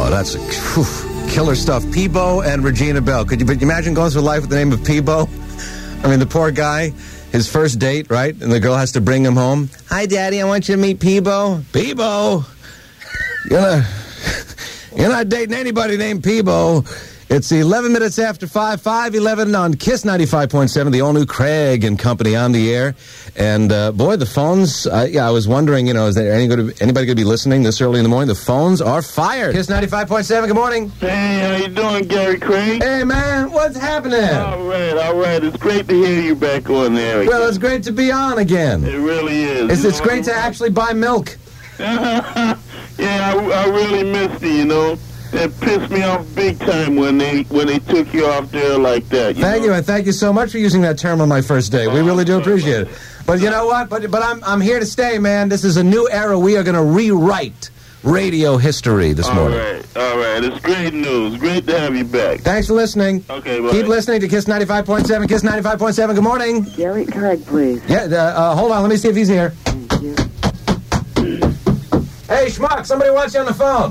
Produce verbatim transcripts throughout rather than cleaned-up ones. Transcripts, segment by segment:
Oh, that's a, whew, killer stuff. Peebo and Regina Bell. Could you, but you imagine going through life with the name of Peebo? I mean, the poor guy, his first date, right? And the girl has to bring him home. Hi, Daddy, I want you to meet Peebo. Peebo? You're not, you're not dating anybody named Peebo. It's eleven minutes after five, five eleven on Kiss ninety-five point seven, the all-new Craig and Company on the air. And, uh, boy, the phones, uh, yeah, I was wondering, you know, is there any gonna, anybody going to be listening this early in the morning? The phones are fired. Kiss ninety-five point seven, good morning. Hey, how you doing, Gary Craig? Hey, man, what's happening? All right, all right. It's great to hear you back on there again. Well, it's great to be on again. It really is. It's, it's great to actually buy milk. Yeah, I, I really missed it, you know. It pissed me off big time when they when they took you off there like that. You thank know? you, and thank you so much for using that term on my first day. We really do appreciate it. But you know what? But but I'm I'm here to stay, man. This is a new era. We are going to rewrite radio history this all morning. All right, all right. It's great news. Great to have you back. Thanks for listening. Okay, bye. Keep listening to Kiss ninety-five point seven. Kiss ninety-five point seven. Good morning. Gary Craig, please. Yeah, uh, uh, hold on. Let me see if he's here. Thank you. Hey, Schmuck, somebody wants you on the phone.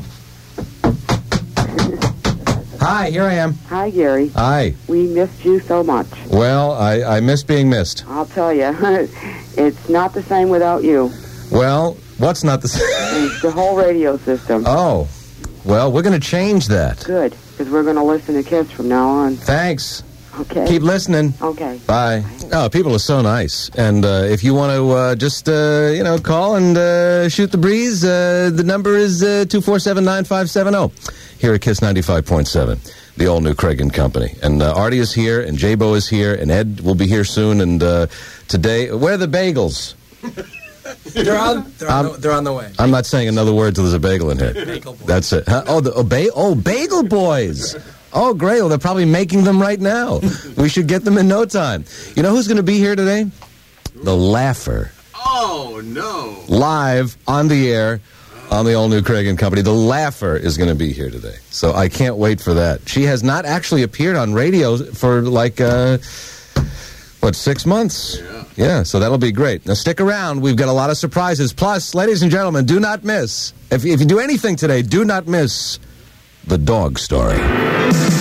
Hi, here I am. Hi, Gary. Hi. We missed you so much. Well, I, I miss being missed. I'll tell you, it's not the same without you. Well, what's not the same? It's the whole radio system. Oh, well, we're going to change that. Good, because we're going to listen to Kiss from now on. Thanks. Okay. Keep listening. Okay. Bye. Oh, people are so nice. And uh, if you want to uh, just, uh, you know, call and uh, shoot the breeze, uh, the number is uh, two four seven, nine five seven zero. Here at Kiss ninety-five point seven, the all-new Craig and Company. And uh, Artie is here, and J-Bo is here, and Ed will be here soon. And uh, today, where are the bagels? They're on, they're, on the, they're on the way. I'm not saying another word till there's a bagel in here. Bagel boys. That's it. Huh? Oh, the, oh, ba- oh, bagel boys. Oh, great. Well, they're probably making them right now. We should get them in no time. You know who's going to be here today? The Laugher. Oh, no. Live on the air on the all-new Craig and Company. The Laugher is going to be here today. So I can't wait for that. She has not actually appeared on radio for like, uh, what, six months? Yeah. Yeah, so that'll be great. Now stick around. We've got a lot of surprises. Plus, ladies and gentlemen, do not miss. If, if you do anything today, do not miss the dog story.